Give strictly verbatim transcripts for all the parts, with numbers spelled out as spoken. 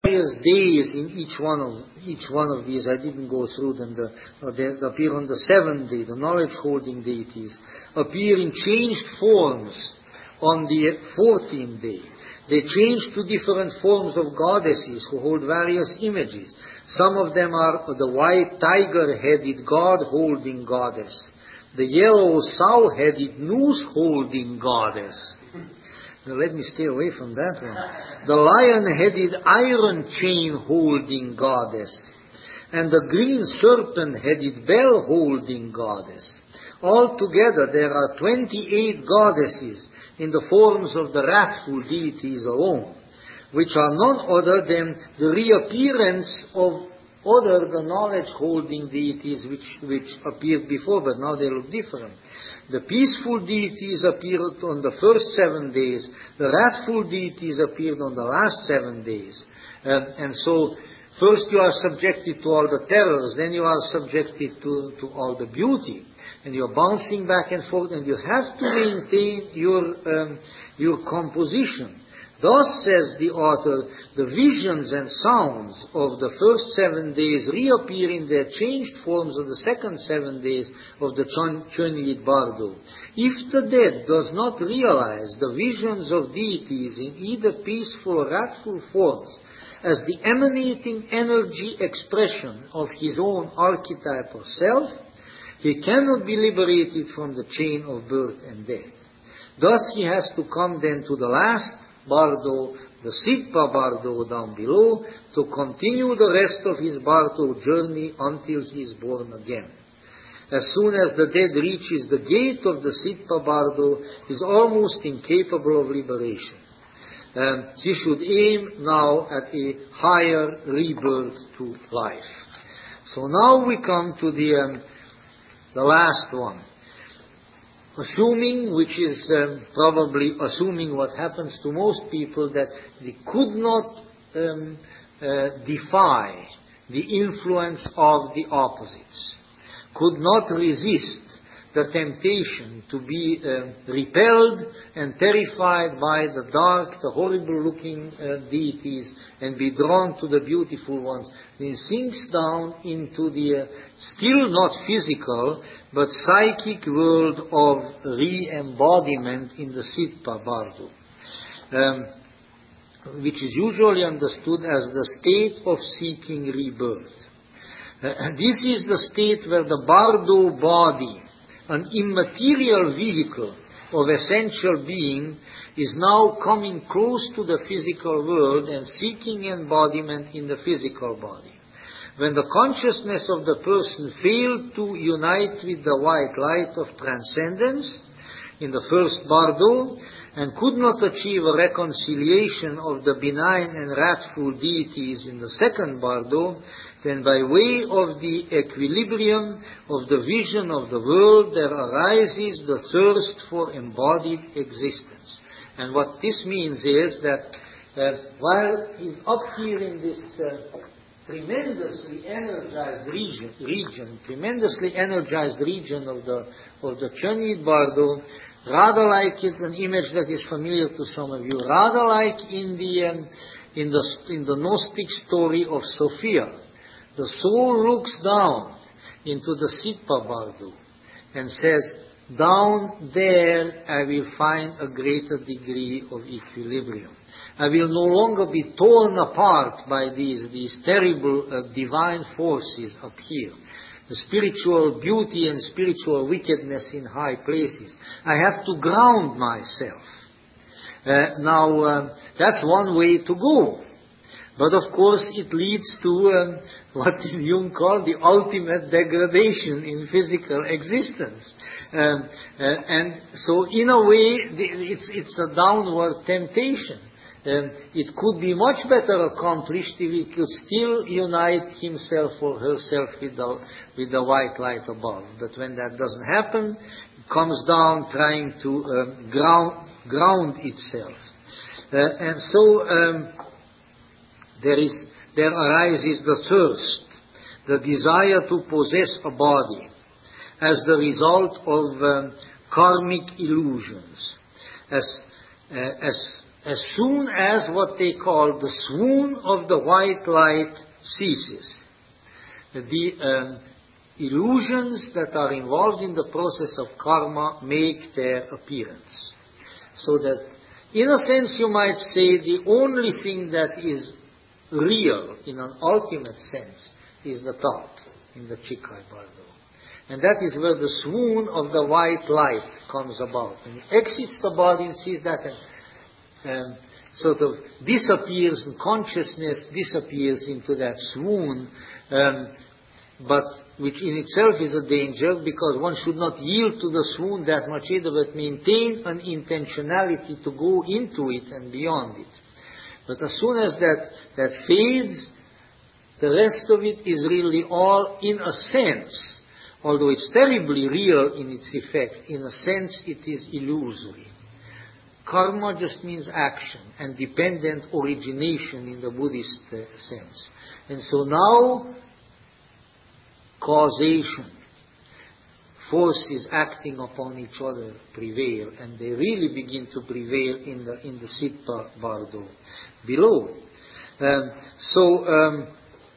various days in each one of each one of these. I didn't go through them. The, uh, they appear on the seventh day. The knowledge-holding deities appear in changed forms on the fourteenth day. They change to different forms of goddesses who hold various images. Some of them are the white tiger-headed god-holding goddess, the yellow sow-headed noose-holding goddess. Now let me stay away from that one. The lion-headed iron chain-holding goddess, and the green serpent-headed bell-holding goddess. Altogether there are twenty-eight goddesses in the forms of the wrathful deities alone, which are none other than the reappearance of other the knowledge-holding deities which, which appeared before, but now they look different. The peaceful deities appeared on the first seven days, the wrathful deities appeared on the last seven days. Um, and so, first you are subjected to all the terrors, then you are subjected to, to all the beauty. And you're bouncing back and forth, and you have to maintain your, um, your composition. Thus, says the author, the visions and sounds of the first seven days reappear in their changed forms of the second seven days of the Chönyid Bardo. If the dead does not realize the visions of deities in either peaceful or wrathful forms as the emanating energy expression of his own archetype or self, he cannot be liberated from the chain of birth and death. Thus he has to come then to the last Bardo, the Sitpa Bardo down below, to continue the rest of his Bardo journey until he is born again. As soon as the dead reaches the gate of the Sitpa Bardo, he is almost incapable of liberation. Um, he should aim now at a higher rebirth to life. So now we come to the, um, the last one. Assuming, which is um, probably assuming what happens to most people, that they could not um, uh, defy the influence of the opposites, could not resist the temptation to be uh, repelled and terrified by the dark, the horrible-looking uh, deities, and be drawn to the beautiful ones, then sinks down into the uh, still not physical, but psychic world of re-embodiment in the Sitpa Bardo, um, which is usually understood as the state of seeking rebirth. Uh, this is the state where the Bardo body, an immaterial vehicle of essential being, is now coming close to the physical world and seeking embodiment in the physical body. When the consciousness of the person failed to unite with the white light of transcendence in the first Bardo, and could not achieve a reconciliation of the benign and wrathful deities in the second Bardo, then by way of the equilibrium of the vision of the world there arises the thirst for embodied existence. And what this means is that uh, while he's up here in this uh, tremendously energized region, region, tremendously energized region of the of the Chönyid Bardo, rather like it's an image that is familiar to some of you, rather like in the um, in the in the Gnostic story of Sophia, the soul looks down into the Sitpa Bardo and says, "Down there I will find a greater degree of equilibrium. I will no longer be torn apart by these, these terrible uh, divine forces up here. The spiritual beauty and spiritual wickedness in high places. I have to ground myself." Uh, now, uh, that's one way to go. But of course it leads to um, what Jung called the ultimate degradation in physical existence. Um, uh, and so in a way it's, it's a downward temptation. Um, it could be much better accomplished if he could still unite himself or herself with the, with the white light above. But when that doesn't happen, it comes down trying to um, ground, ground itself. Uh, and so um, there is, there arises the thirst, the desire to possess a body as the result of um, karmic illusions, as, uh, as as soon as what they call the swoon of the white light ceases, the um, illusions that are involved in the process of karma make their appearance. So that, in a sense, you might say the only thing that is real, in an ultimate sense, is the thought in the Chikai Bardo. And that is where the swoon of the white light comes about. And it exits the body and sees that and um, sort of disappears, and consciousness disappears into that swoon, um, but which in itself is a danger, because one should not yield to the swoon that much either, but maintain an intentionality to go into it and beyond it. But as soon as that, that fades, the rest of it is really all, in a sense, although it's terribly real in its effect, in a sense it is illusory. Karma just means action and dependent origination in the Buddhist uh, sense. And so now, causation, forces acting upon each other prevail, and they really begin to prevail in the in the Siddha Bardo below. Um, so um,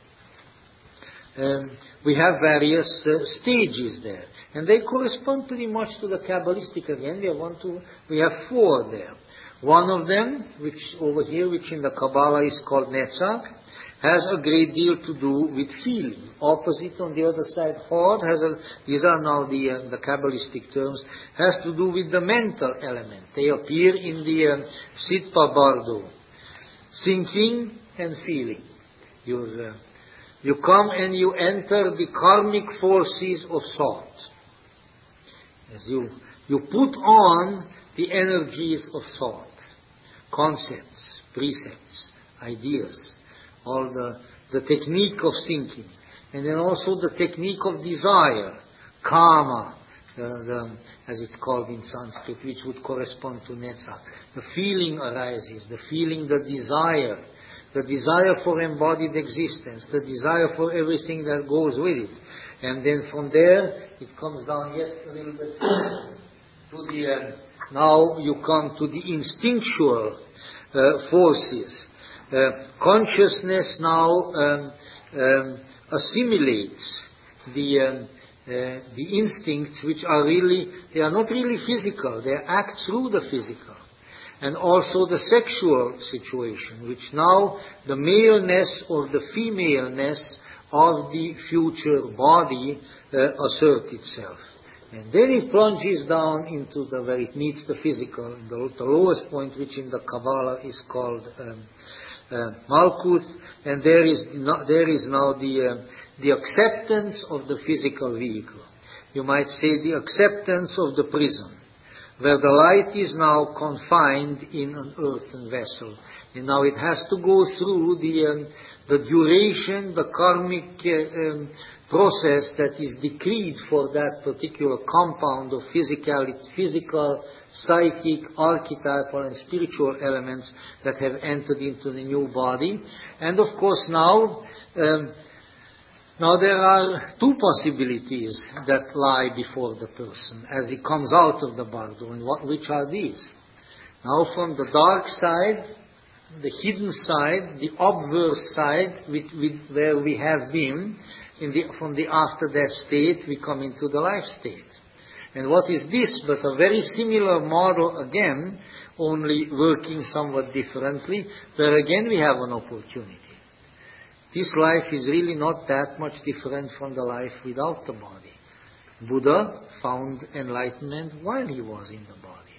um, we have various uh, stages there, and they correspond pretty much to the Kabbalistic again. We have one, two, we have four there. One of them, which over here, which in the Kabbalah is called Netzach, has a great deal to do with feeling. Opposite on the other side, Hod has a, these are now the, uh, the Kabbalistic terms, has to do with the mental element. They appear in the um, Siddha Bardo. Thinking and feeling. You, uh, you come and you enter the karmic forces of thought. As you, you put on the energies of thought. Concepts, precepts, ideas, all the, the technique of thinking, and then also the technique of desire, karma, the, the, as it's called in Sanskrit, which would correspond to Netzach. The feeling arises, the feeling, the desire, the desire for embodied existence, the desire for everything that goes with it. And then from there, it comes down yet a little bit to the, uh, now you come to the instinctual uh, forces. Uh, consciousness now um, um, assimilates the um, uh, the instincts, which are really, they are not really physical, they act through the physical. And also the sexual situation, which now the maleness or the femaleness of the future body uh, assert itself. And then it plunges down into the, where it meets the physical, the, the lowest point, which in the Kabbalah is called um, uh, Malkuth, and there is no, there is now the uh, the acceptance of the physical vehicle. You might say the acceptance of the prison, where the light is now confined in an earthen vessel, and now it has to go through the um, the duration, the karmic uh, um, process that is decreed for that particular compound of physicality, physical, psychic, archetypal and spiritual elements that have entered into the new body. And of course now, um, now there are two possibilities that lie before the person as he comes out of the bardo. And what, which are these? Now from the dark side, the hidden side, the obverse side, with, with, where we have been, in the, from the after-death state, we come into the life state. And what is this but a very similar model again, only working somewhat differently, where again we have an opportunity. This life is really not that much different from the life without the body. Buddha found enlightenment while he was in the body.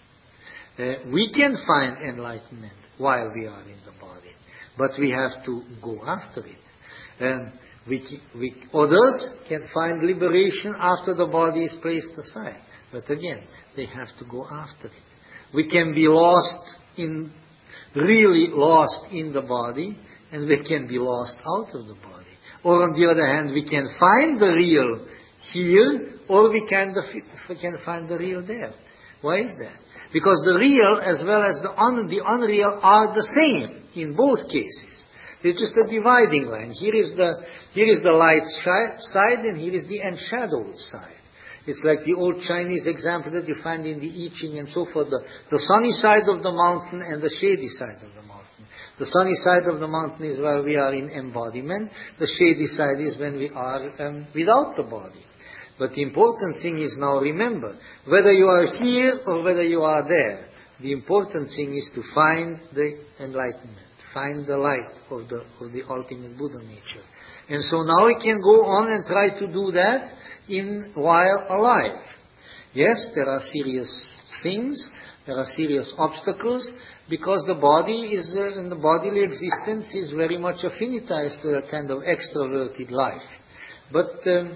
Uh, we can find enlightenment while we are in the body, but we have to go after it. Um, we, we, others can find liberation after the body is placed aside, but again, they have to go after it. We can be lost in, really lost in the body, and we can be lost out of the body. Or on the other hand, we can find the real here, or we can, we can find the real there. Why is that? Because the real as well as the, un, the unreal are the same in both cases. They're just a dividing line. Here is the, here is the light side, and here is the enshadowed side. It's like the old Chinese example that you find in the I Ching and so forth. The, the sunny side of the mountain and the shady side of the mountain. The sunny side of the mountain is where we are in embodiment. The shady side is when we are um, without the body. But the important thing is now remember, whether you are here or whether you are there, the important thing is to find the enlightenment, find the light of the, of the ultimate Buddha nature. And so now we can go on and try to do that in while alive. Yes, there are serious things, there are serious obstacles, because the body is, uh, and the bodily existence is very much affinitized to a kind of extroverted life. But um,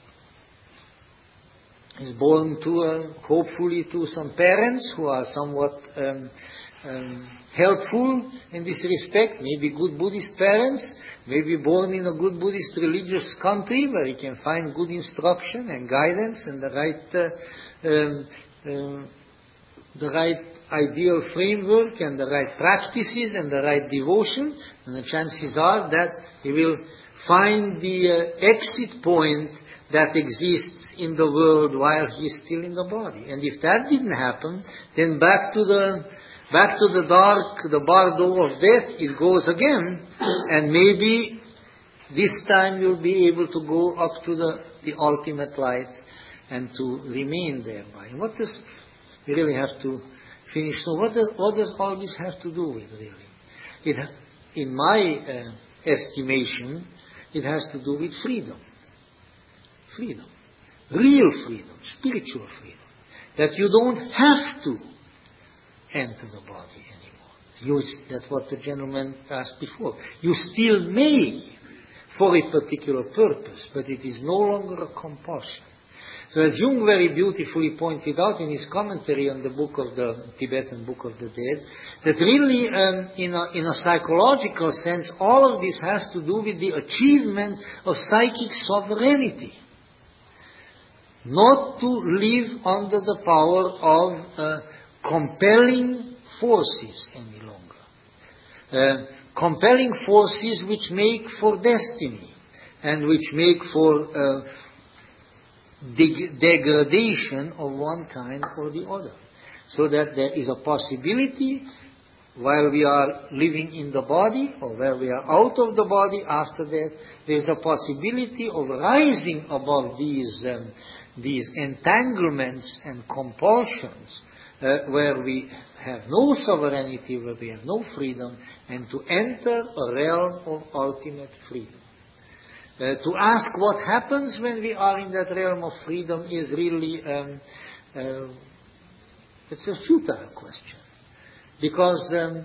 is born to, uh, hopefully, to some parents who are somewhat um, um, helpful in this respect, maybe good Buddhist parents, maybe born in a good Buddhist religious country where he can find good instruction and guidance and the right, uh, um, um, the right ideal framework and the right practices and the right devotion, and the chances are that he will find the uh, exit point that exists in the world while he is still in the body. And if that didn't happen, then back to the back to the dark, the bardo of death, it goes again, and maybe this time you'll be able to go up to the, the ultimate light and to remain thereby. And what does, we really have to finish, so what does, what does all this have to do with, really? It, in my uh, estimation, it has to do with freedom. Freedom. Real freedom. Spiritual freedom. That you don't have to enter the body anymore. You, that's what the gentleman asked before. You still may for a particular purpose, but it is no longer a compulsion. So as Jung very beautifully pointed out in his commentary on the book of the Tibetan Book of the Dead, that really um, in, a, in a psychological sense, all of this has to do with the achievement of psychic sovereignty. Not to live under the power of uh, compelling forces any longer. Uh, compelling forces which make for destiny and which make for uh, deg- degradation of one kind or the other. So that there is a possibility while we are living in the body or where we are out of the body after that, there is a possibility of rising above these um, these entanglements and compulsions uh, where we have no sovereignty, where we have no freedom, and to enter a realm of ultimate freedom. Uh, to ask what happens when we are in that realm of freedom is really, um, uh, it's a futile question. Because um,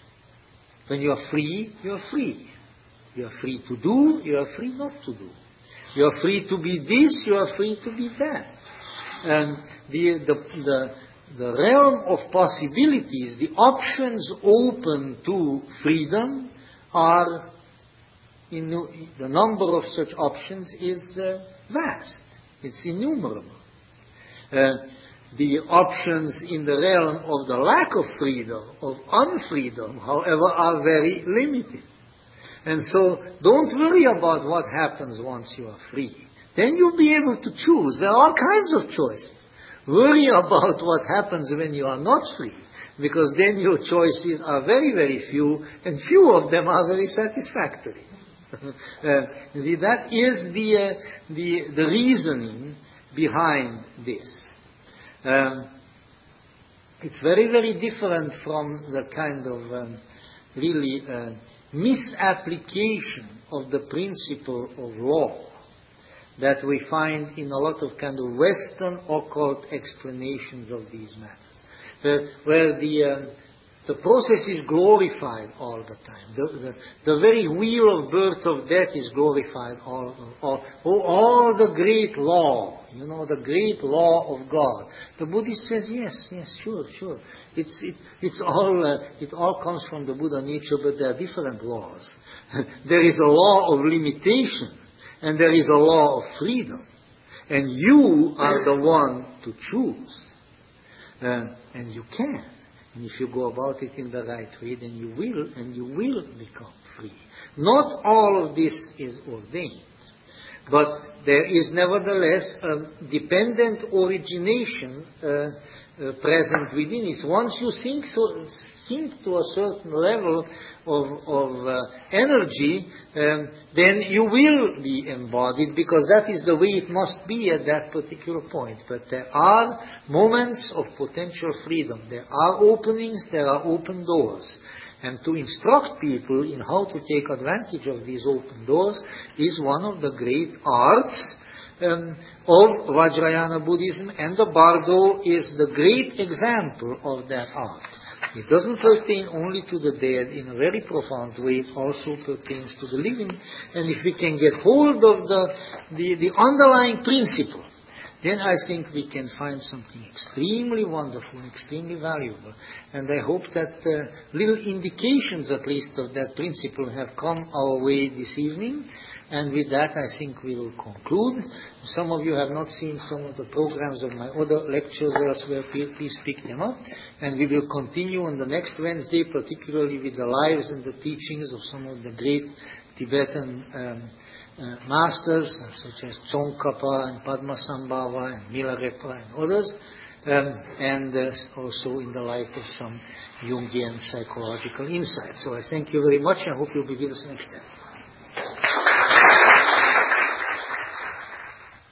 when you are free, you are free. You are free to do, you are free not to do. You are free to be this, you are free to be that. And the, the, the, the realm of possibilities, the options open to freedom are, in, the number of such options is uh, vast. It's innumerable. Uh, the options in the realm of the lack of freedom, of unfreedom, however, are very limited. And so, don't worry about what happens once you are free. Then you'll be able to choose. There are all kinds of choices. Worry about what happens when you are not free, because then your choices are very, very few, and few of them are very satisfactory. uh, that is the, uh, the, the reasoning behind this. Um, it's very, very different from the kind of um, really uh, misapplication of the principle of law that we find in a lot of kind of Western occult explanations of these matters, where, where the um, the process is glorified all the time. The, the, the very wheel of birth of death is glorified all, all, all, all the great law, you know, the great law of God. The Buddhist says, yes, yes, sure, sure. It's, it, it's all, uh, it all comes from the Buddha nature, but there are different laws. There is a law of limitation, and there is a law of freedom. And you are the one to choose. Uh, and you can. And if you go about it in the right way, then you will, and you will become free. Not all of this is ordained. but there is nevertheless a dependent origination uh, uh, present within it. Once you think so, think to a certain level of, of uh, energy, um, then you will be embodied, because that is the way it must be at that particular point. But there are moments of potential freedom. There are openings, there are open doors. And to instruct people in how to take advantage of these open doors is one of the great arts um, of Vajrayana Buddhism, and the Bardo is the great example of that art. It doesn't pertain only to the dead in a very profound way, it also pertains to the living. And if we can get hold of the, the, the underlying principle, then I think we can find something extremely wonderful, extremely valuable. And I hope that uh, little indications, at least, of that principle have come our way this evening. And with that, I think we will conclude. Some of you have not seen some of the programs of my other lectures elsewhere. Please pick them up. And we will continue on the next Wednesday, particularly with the lives and the teachings of some of the great Tibetan um, uh, masters, such as Tsongkhapa and Padmasambhava and Milarepa and others, um, and uh, also in the light of some Jungian psychological insights. So I thank you very much, and I hope you'll be with us next time.